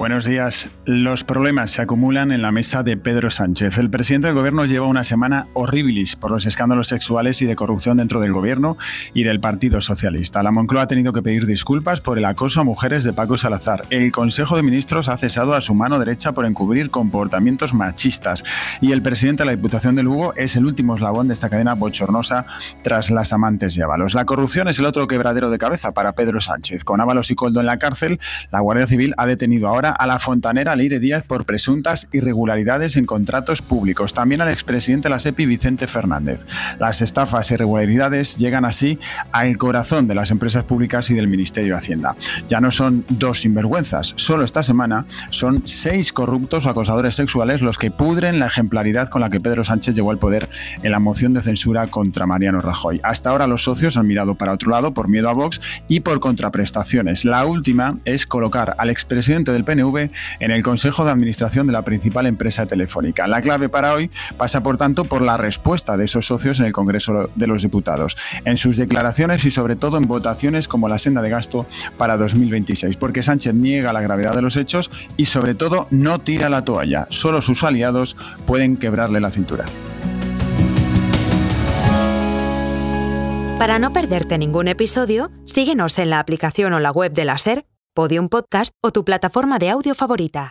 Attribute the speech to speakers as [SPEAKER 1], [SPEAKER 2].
[SPEAKER 1] Buenos días. Los problemas se acumulan en la mesa de Pedro Sánchez. El presidente del gobierno lleva una semana horribilis por los escándalos sexuales y de corrupción dentro del gobierno y del Partido Socialista. La Moncloa ha tenido que pedir disculpas por el acoso a mujeres de Paco Salazar. El Consejo de Ministros ha cesado a su mano derecha por encubrir comportamientos machistas. Y el presidente de la Diputación de Lugo es el último eslabón de esta cadena bochornosa tras las amantes de Ábalos. La corrupción es el otro quebradero de cabeza para Pedro Sánchez. Con Ábalos y Koldo en la cárcel, la Guardia Civil ha detenido ahora a la fontanera Leire Díaz por presuntas irregularidades en contratos públicos. También al expresidente de la SEPI, Vicente Fernández. Las estafas e irregularidades llegan así al corazón de las empresas públicas y del Ministerio de Hacienda. Ya no son dos sinvergüenzas, solo esta semana son 6 corruptos o acosadores sexuales los que pudren la ejemplaridad con la que Pedro Sánchez llegó al poder en la moción de censura contra Mariano Rajoy. Hasta ahora los socios han mirado para otro lado por miedo a Vox y por contraprestaciones. La última es colocar al expresidente del PNV en el Consejo de Administración de la principal empresa telefónica. La clave para hoy pasa, por tanto, por la respuesta de esos socios en el Congreso de los Diputados, en sus declaraciones y sobre todo en votaciones como la senda de gasto para 2026, porque Sánchez niega la gravedad de los hechos y sobre todo no tira la toalla. Solo sus aliados pueden quebrarle la cintura.
[SPEAKER 2] Para no perderte ningún episodio, síguenos en la aplicación o la web de la SER, Podium Podcast o tu plataforma de audio favorita.